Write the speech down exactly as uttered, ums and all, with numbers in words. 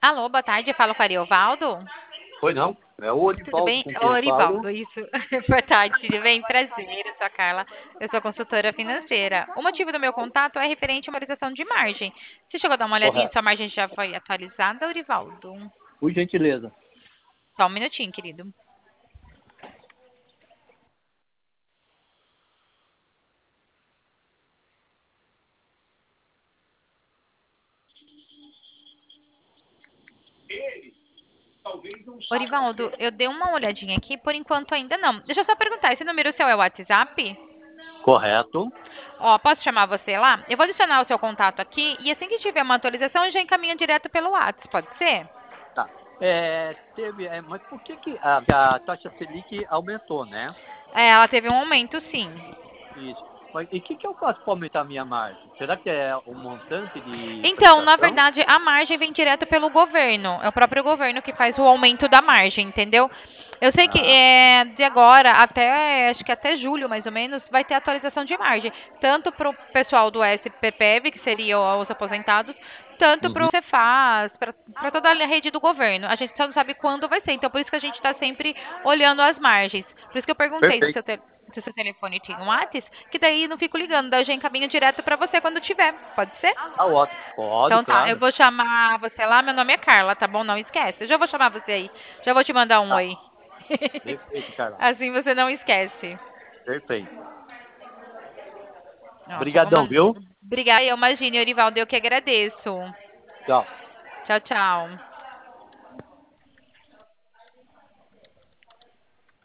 Alô, boa tarde, eu falo com a Ariovaldo. Foi não? É o Tudo Orivaldo bem? com Ô, quem eu falo. Orivaldo, isso. Boa tarde, tudo bem? Prazer, eu sou a Carla, eu sou consultora financeira. O motivo do meu contato é referente a uma atualização de margem. Você chegou a dar uma olhadinha se Correto. sua margem já foi atualizada, Orivaldo? Por gentileza. Só um minutinho, querido. Orivaldo, eu dei uma olhadinha aqui, por enquanto ainda não. Deixa eu só perguntar, esse número seu é o WhatsApp? Correto. Ó, posso chamar você lá? Eu vou adicionar o seu contato aqui e assim que tiver uma atualização, eu já encaminho direto pelo WhatsApp, pode ser? Tá. É, teve, é, mas por que, que a, a taxa Selic aumentou, né? É, ela teve um aumento, sim. Isso. Mas e o que, que eu faço para aumentar a minha margem? Será que é o montante de Então, na prestação? verdade, a margem vem direto pelo governo. É o próprio governo que faz o aumento da margem, entendeu? Eu sei que Ah, é, de agora até, acho que até julho, mais ou menos, vai ter atualização de margem. Tanto para o pessoal do S P P E V, que seriam os aposentados, tanto para uhum. o Cefaz, para toda a rede do governo. A gente só não sabe quando vai ser. Então, por isso que a gente está sempre olhando as margens. Por isso que eu perguntei se o Perfeito. seu, te- se o seu telefone tinha um WhatsApp, que daí não fico ligando, daí eu já encaminho direto para você quando tiver. Pode ser? Tá ótimo. Pode, Então tá, eu claro. vou chamar você lá, meu nome é Carla, tá bom? Não esquece. Eu já vou chamar você aí. Já vou te mandar um Tá. oi. Perfeito, Carla. Assim você não esquece. Perfeito. Ó, já vou Obrigadão, mandar. viu? Obrigada, eu imagino, Eurivaldo, eu que agradeço. Tchau. Tchau, tchau.